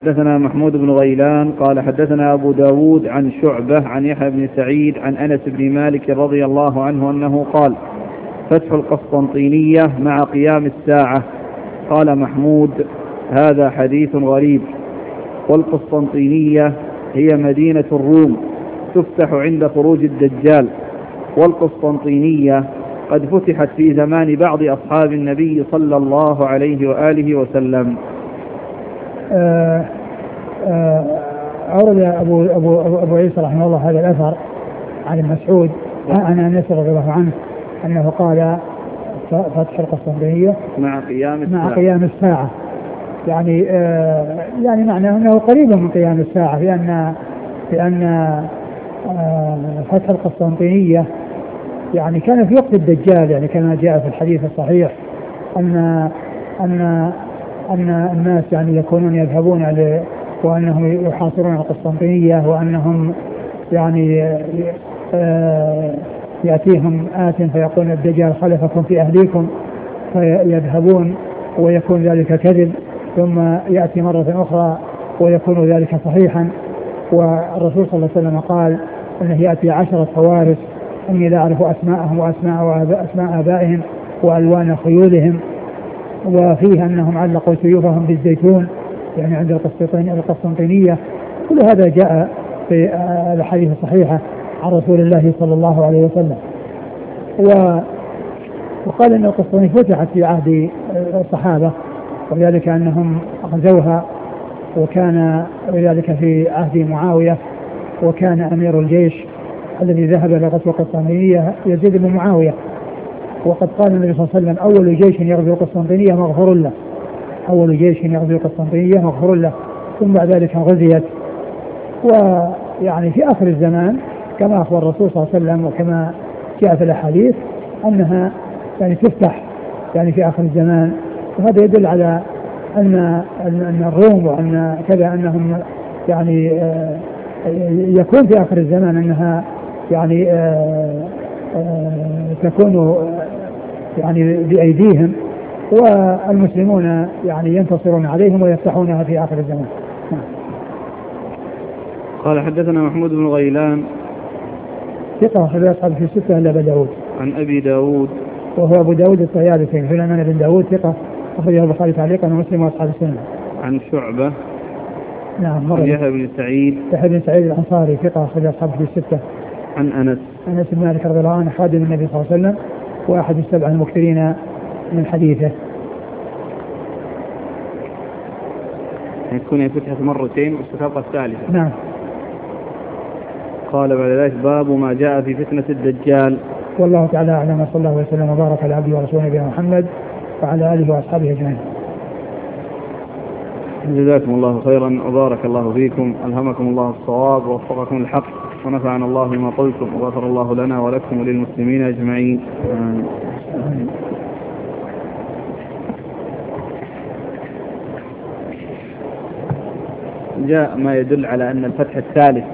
حدثنا محمود بن غيلان قال حدثنا أبو داود عن شعبة عن يحيى بن سعيد عن أنس بن مالك رضي الله عنه أنه قال: فتح القسطنطينية مع قيام الساعة. قال محمود: هذا حديث غريب. والقسطنطينية هي مدينة الروم تفتح عند خروج الدجال، والقسطنطينية قد فتحت في زمان بعض أصحاب النبي صلى الله عليه وآله وسلم. أورد أبو عيسى رحمه الله هذا الأثر عن مسعود عن أنس رضي الله عنه أنه قال: فتح القسطنطينية مع قيام الساعة. يعني معناه أنه قريب من قيام الساعة، لأن فتح القسطنطينية يعني كان في وقت الدجال، يعني كما جاء في الحديث الصحيح أن الناس يعني يكونون يذهبون وأنهم يحاصرون القسطنطينية، وأنهم يعني يأتيهم آت فيقول: الدجال خلفكم في أهليكم، فيذهبون ويكون ذلك كذب، ثم يأتي مرة أخرى ويكون ذلك صحيحا. والرسول صلى الله عليه وسلم قال أنه يأتي 10 فوارس أني لا أعرف أسماءهم وأسماء آبائهم وألوان خيولهم، وفيه أنهم علقوا سيوفهم بالزيتون يعني عند القسطنطينية. كل هذا جاء في الحديث الصحيحة عن رسول الله صلى الله عليه وسلم. وقال أن القسطنطينية فتحت في عهد الصحابة، وذلك أنهم غزوها، وكان ذلك في عهد معاوية، وكان أمير الجيش الذي ذهب لغزو القسطنطينية يزيد بن معاوية. وقد قال النبي صلى الله عليه وسلم: أول جيش يغزو القسطنطينية مغفور له، أول جيش يغزو القسطنطينية مغفور له. ثم بعد ذلك غزيت. ويعني في آخر الزمان كما أخبر الرسول صلى الله عليه وسلم وكما جاء في الأحاديث أنها يعني تفتح يعني في آخر الزمان. وهذا يدل على أن الروم وأن كذا أنهم يعني يكون في آخر الزمان أنها يعني تكون يعني بأيديهم، والمسلمون يعني ينتصرون عليهم ويفتحونها في آخر الزمان. قال حدثنا محمود بن غيلان ثقة أخرج أصحاب في 6 إلا أبا داود. عن أبي داود وهو أبو داود الطيالسي سليمان بن داود ثقة أخرجه البخاري تعليقا ومسلم وأصحاب السنة. عن شعبة نعم عن يحيى بن سعيد الأنصاري ثقة أخرج أصحاب في 6. عن أنس بن مالك رضي الله عنه خادم النبي صلى الله عليه وسلم وأحد ال7 المكثرين من حديثه. يكون فتحت مرتين واستفاق الثالثة. نعم. قال بعد ذلك: باب ما جاء في فتنة الدجال. والله تعالى أعلم، صلى الله عليه وسلم وبارك على عبده ورسوله نبينا محمد وعلى آله وأصحابه أجمعين. جزاكم الله خيرا وبارك الله فيكم، ألهمكم الله الصواب ووفقكم الحق، ونفعنا الله بما قلتم، وغفر الله لنا ولكم وللمسلمين أجمعين. جاء ما يدل على أن الفتح الثالث